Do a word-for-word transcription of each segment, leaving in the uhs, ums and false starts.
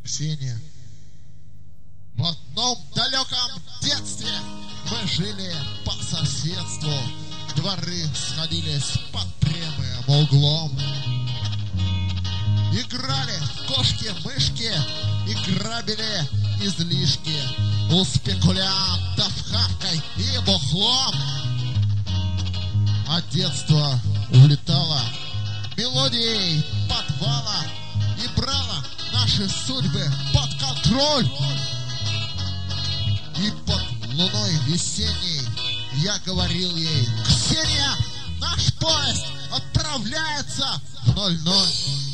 Ксения. В одном далеком детстве мы жили по соседству. Дворы сходились под прямым углом. Играли в кошки-мышки и грабили излишки у спекулянтов хавкой и бухлом. А детство улетало мелодией подвала и брало наши судьбы под контроль. И под луной весенней я говорил ей: Ксения, наш поезд отправляется в ноль-ноль.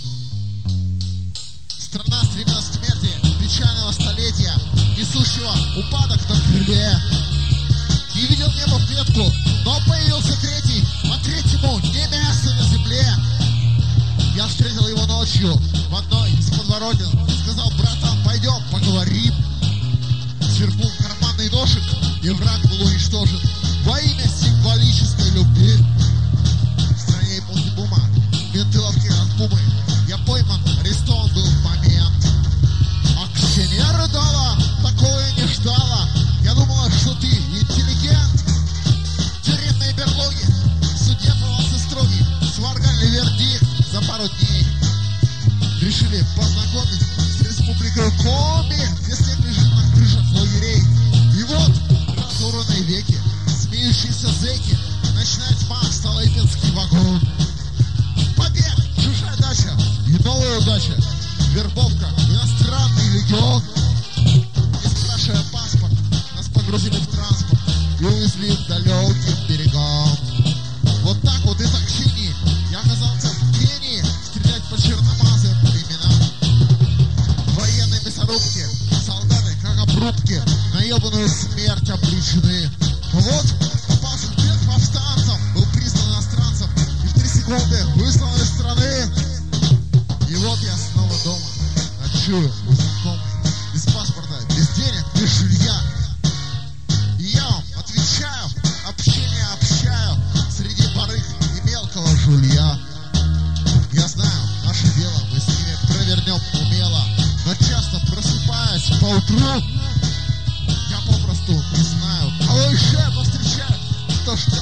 Страна стремилась к смерти печального столетия, несущего упадок на крыле. Не видел небо в клетку, но появился третий, а третьему не место на земле. Я встретил его ночью в одной из подворотен, сказал: братан, пойдем поговорим. Свернул карманный ножик, и враг был уничтожен во имя символической любви. В стране после бума, менты ловки от пумы, я пойман, арестован был в момент. А Ксения рыдала, такое не ждала. Я думала, что ты интеллигент. Тюремные берлоги, судья полосы строгий, сваргали вердикт за пару дней. Решили познакомить с республикой Коми, где снег лежит на крышах лагерей. И вот разорванные веки, смеющиеся зэки, ночная тьма, Столыпинский вагон. Побег, чужая дача и новая удача, вербовка в иностранный легион. Не спрашивая паспорт, нас погрузили в транспорт и увезли к далеким берегам. Вот так вот из Аксинии я оказался в Кении, стрелять по черномазым племенам. Военные мясорубки, солдаты как обрубки, на ебаную смерть обречены. Вот попался в плен повстанцев, был признан иностранцем и в три секунды выслан из страны. И вот я снова дома, ночую у знакомой, без паспорта, без денег, без жилья. И я вам отвечаю, общение общаю среди барыг и мелкого жулья. Я знаю, наше дело мы с ними провернем умело, но часто просыпаясь поутру, я попросту не знаю, кого еще я повстречаю, кто ж